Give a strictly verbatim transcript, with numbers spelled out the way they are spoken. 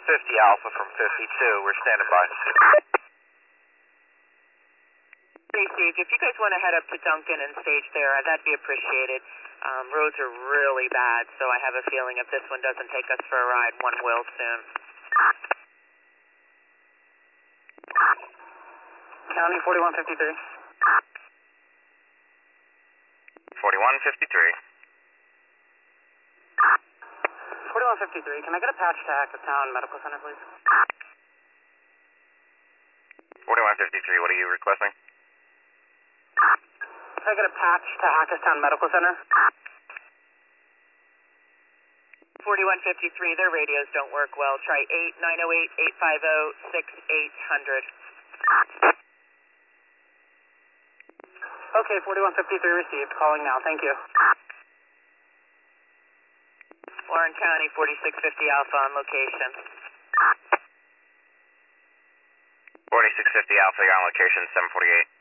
fifty Alpha from fifty-two. We're standing by. Steve, if you guys want to head up to Duncan and stage there, that'd be appreciated. Um, roads are really bad, so I have a feeling if this one doesn't take us for a ride, one will soon. County forty-one fifty-three. forty-one fifty-three. forty-one fifty-three, can I get a patch to Hackettstown Medical Center, please? forty-one fifty-three, what are you requesting? Can I get a patch to Hackettstown Medical Center? forty-one fifty-three, their radios don't work well. Try eight nine oh eight, eight five oh, six eight hundred. Okay, forty-one fifty-three received. Calling now. Thank you. Warren County, forty-six fifty Alpha on location. forty-six fifty Alpha, you're on location, seven forty-eight.